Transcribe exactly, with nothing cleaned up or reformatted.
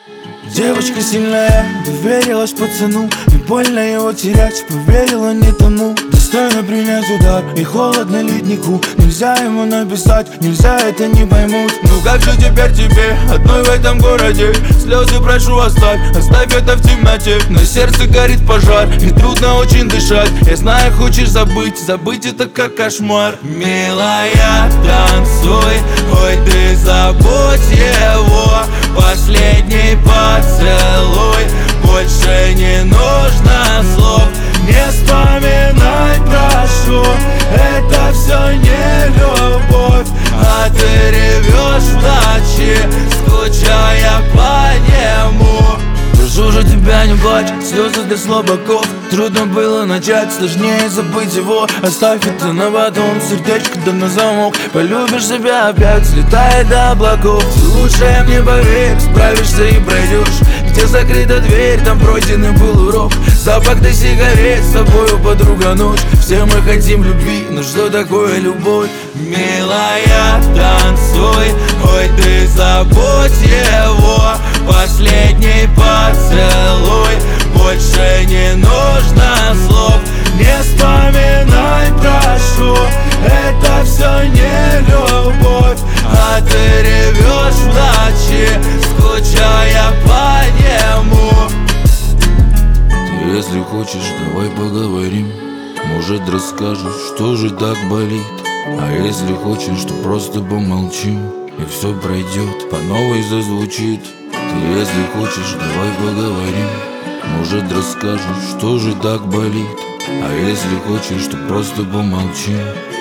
Девочка сильная, доверилась пацану. Не больно его терять, поверила, не тону. Достойно принять удар и холодно леднику. Нельзя ему написать, нельзя, это не поймут. Ну как же теперь тебе, одной в этом городе? Слезы прошу оставь, оставь это в темноте. На сердце горит пожар, и трудно очень дышать. Я знаю, хочешь забыть, забыть это как кошмар. Милая, танцуй, ой, ты забудь его. Последний поцелуй, больше не нужно слов. Не вспоминай, прошу, это все не любовь. А ты ревешь в ночи, скучая по нему. Прошу же тебя, не плачь, слезы для слабаков. Трудно было начать, сложнее забыть его. Оставь это на потом, сердечко да на замок. Полюбишь себя опять, слетая до облаков. Ты лучше мне поверь, справишься и пройдешь. Где закрыта дверь, там пройденный был урок. Запах до сигарет, с тобою, подруга, ночь. Все мы хотим любви, но что такое любовь? Милая, танцуй, ой, ты забудь его. Последний поцелуй, больше не нужно слов. Не вспоминай, прошу, это все не любовь. А ты ревешь в ночи, скучая по нему. Ты, если хочешь, давай поговорим. Может, расскажешь, что же так болит. А если хочешь, то просто помолчим, и все пройдет, по новой зазвучит. Ты, если хочешь, давай поговорим. Может, расскажешь, что же так болит. А если хочешь, то просто помолчим,